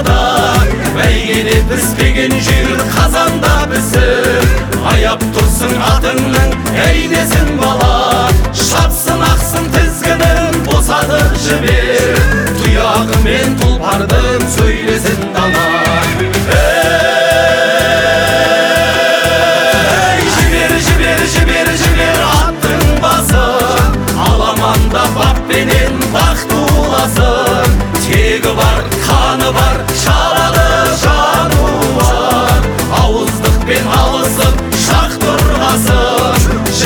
далада, бәйгеде піспеген жүйрік қазанда пісіп. Аяп тұрсын атыңның әйнесін бала, шапсын ақсын тізгінін босатып жібер. Тұяғы мен тұлпардың сөйлесін дала. Жібер аттың басын, аламанда баппенен бақ туласын. Тегі бар, қаны бар, шаралы жануар, ауыздықпен алысып шақ тұрғасын.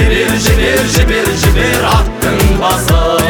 Жібер аттың басын.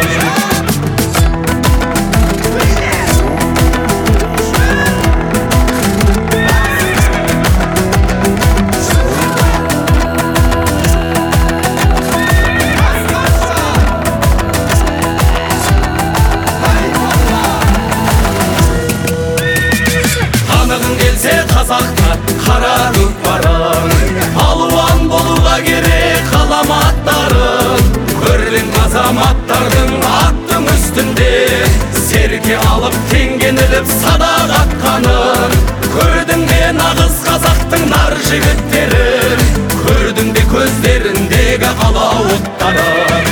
Қазақта қара көкпарын, алуан болуға керек ғаламаттарын. Көрдің азаматтардың аттың үстінде серке алып теңгеніліп садақ атқанын. Көрдің бе нағыз қазақтың нар жігіттерін, көрдің бе көздеріндегі алауыттарын.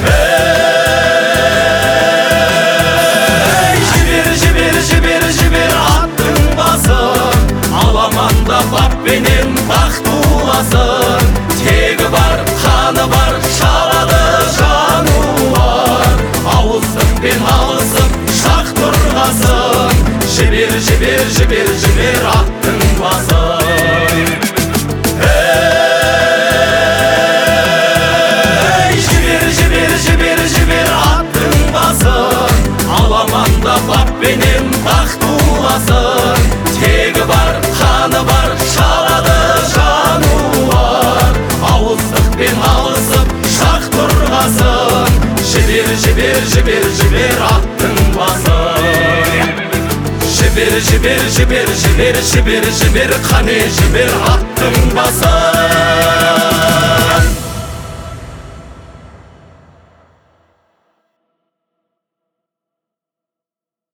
Жібер аттың басын, аламанда баппенен бақ туласын. Тегі бар, қаны бар, шаралы жануар, ауыздықпен алысып шақ тұрғасын. Жібер аттың басын. Жібер аттың басын, аламанда баппенен бақ туласын. Тегі бар, қаны бар, шаралы жануар, ауыздықпен алысып шақ тұрғасын. Жібер аттың басын. Жібер қане жібер аттың басын.